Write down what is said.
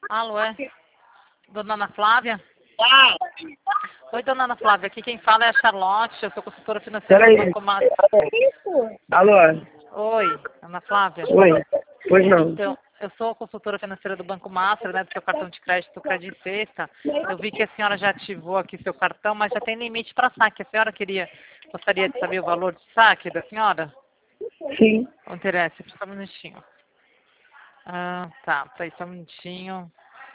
Alô, é? Dona Ana Flávia? Ah, Oi, dona Ana Flávia. Aqui quem fala é a Charlotte. Eu sou consultora financeira do peraí. Banco Master. Alô? Oi, Ana Flávia. Oi. Pois não. Então, eu sou consultora financeira do Banco Master, né, do seu cartão de crédito Credit Sexta. Eu vi que a senhora já ativou aqui seu cartão, mas já tem limite para saque. A senhora gostaria de saber o valor de saque da senhora? Sim. Não interessa, só um minutinho. Tá, só um minutinho.